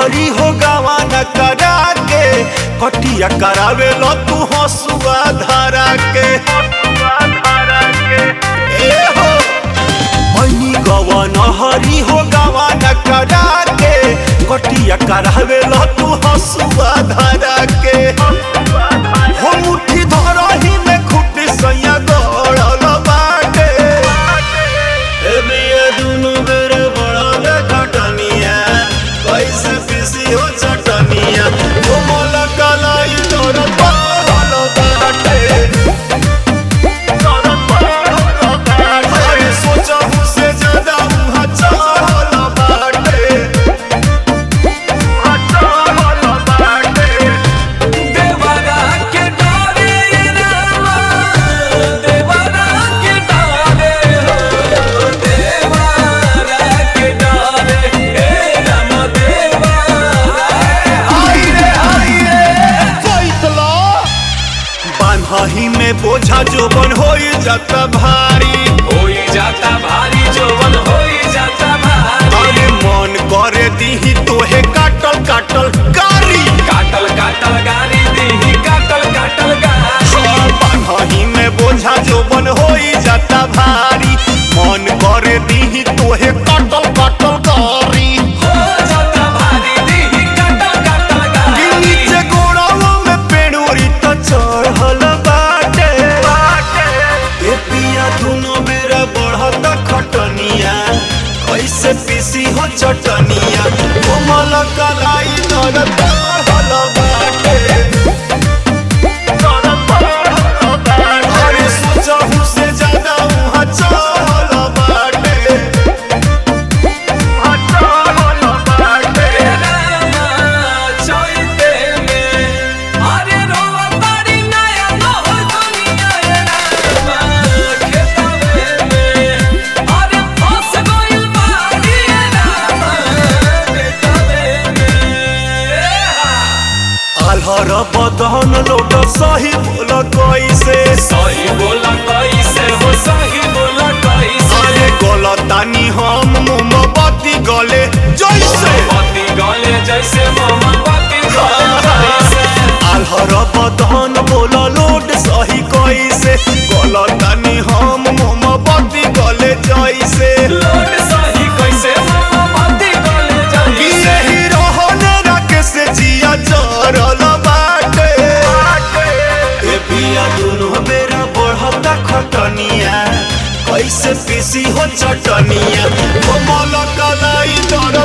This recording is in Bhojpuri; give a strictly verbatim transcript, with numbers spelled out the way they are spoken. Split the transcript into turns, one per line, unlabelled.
नहरी हो गावा न करा के कटिया करावे लो तू हसुआ धारा के ए हो मनी गवा नहरी हो गावा न करा के कटिया करावे लो तू हसुआ धारा के हो मुट्ठी धरही में खुट सैया गड़ल बाटे ए बिया दुनु बेर बड़ल घटनिया कैसे पिसी हो चटनिया ओ मोला कलाई तोर पहल बाटे अरे सोचहु से ज्यादा मुहा चहल बाटे
देवरा के डाले रामा देवरा के डाले हो देवरा के डाले ए राम देवरा
आई रे आई रे कैतला बान्हही में बोझा जोबन होई जाता भारी
होई जाता भारी जोवन होई जाता भारी
अरे मन करे दीही तोहे काटल काटल कारी
काटल काटल गारी देही काटल काटल गारी
बान्हही में बोझा जोबन होई जाता भारी मन करे दीही तोहे काटल काटल कारी
हो जाता भारी देही काटल काटल
कि
गारी
नीचे गोड़ाओं में पेड़ोरी तो चढ़ल बाटे ए पिया दुनो बेरा बढ़ता खटनिया कैसे पीसी हो चटनिया कोमल कलाई दर बढ़ल बाटे अरे सोचहु से ज्यादा उहाँ चहल बाटे
रामा चोइते में अरे रोवा बड़ी नया नहो दुनिया रामा खेतवे में अरे फंस गइल बाड़ी रामा खेतवे में
आल्हर बदन लोट सही बोल कैसे
सही बोला कैसे हो सही बोला कैसे
अरे गलतानी हम मोमबत्ती गले जैसे
मोमबत्ती गले जैसे मोमबत्ती गले जैसे
आल्हर बदन बोल लोट सही कैसे गलतानी हम मोमबत्ती गले जैसे
लोड सही कैसे मोमबत्ती गले
कि
जैसे
यही रहने रखे से जिया जरल बाटे ए पिया दुनु बेरा बढ़ता खटनिया कैसे पीसी हो चटनिया कोमल कलाई दर